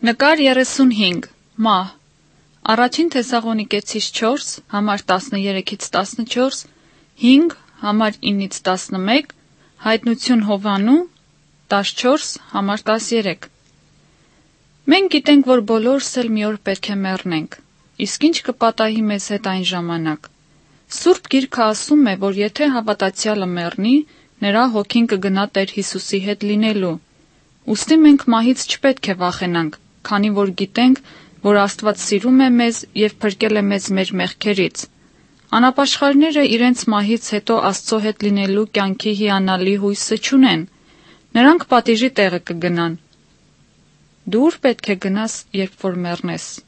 Նկար 35 Մահ Առաջին Թեսաղոնիկեցիս 4 համար 13-14 5 համար 9-11 Հայտնություն Հովանու 14 համար 13 Մենք գիտենք, որ բոլորս էլ մի օր պետք է մեռնենք, իսկ ինչ կպատահի մեզ հետ այն ժամանակ։ Սուրբ Գիրքը ասում է, որ եթե հավատացյալը մեռնի, նրա հոգին կգնա Տեր Հիսուսի հետ լինելու։ Ուստի մենք մահից չպետք է վախենանք, քանի որ գիտենք, որ Աստված սիրում է մեզ և փրկել է մեզ մեր մեղքերից։ Անապաշխարները իրենց մահից հետո Աստծո հետ լինելու կյանքի հիանալի հույսը չունեն։ Նրանք պատիժի տեղը կգնան։ Դու ուր պետք է գնաս, երբ որ մեռնես։